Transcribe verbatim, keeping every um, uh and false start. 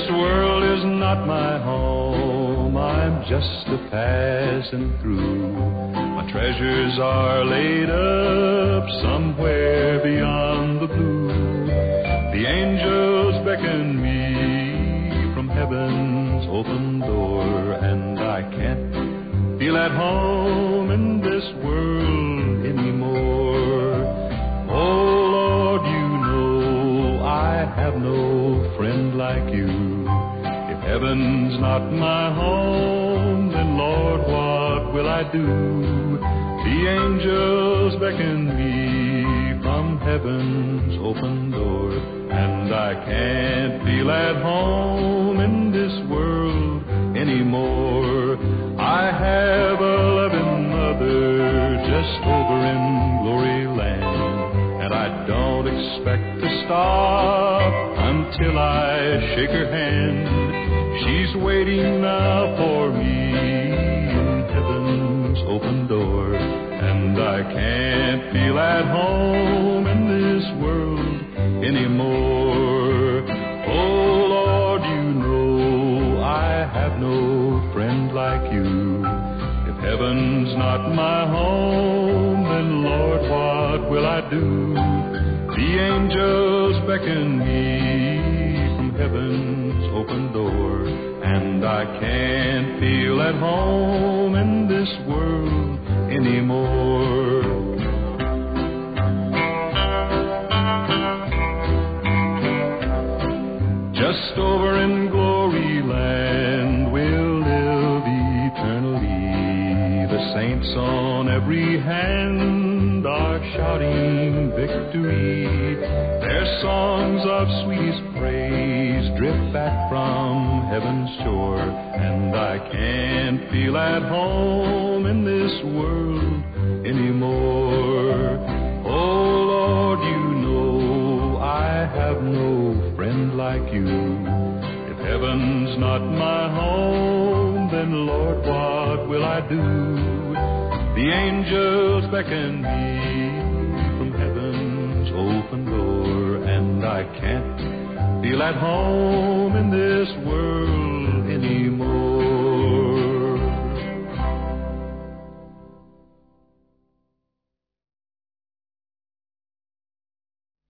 This world is not my home, I'm just a passing through. My treasures are laid up somewhere beyond the blue. The angels beckon me from heaven's open door, and I can't feel at home in this world anymore. Oh Lord, you know I have no friend like you. If heaven's not my home, then Lord, what will I do? The angels beckon me from heaven's open door, and I can't feel at home in this world anymore. I have a loving mother just over in glory land, and I don't expect to stop until I shake her hand. She's waiting now for me in heaven's open door, and I can't feel at home in this world anymore. Oh Lord, you know I have no friend like you. If heaven's not my home, then Lord, what will I do? The angels beckon me from heaven's open door, and I can't feel at home in this world anymore. Just over in glory land we'll live eternally. The saints on every hand are shouting victory. Their songs of sweetest praise drift back from heaven's shore, and I can't feel at home in this world anymore. Oh Lord, you know I have no friend like you. If heaven's not my home, then Lord, what will I do? The angels beckon me from heaven's open door, and I can't feel at home in this world anymore.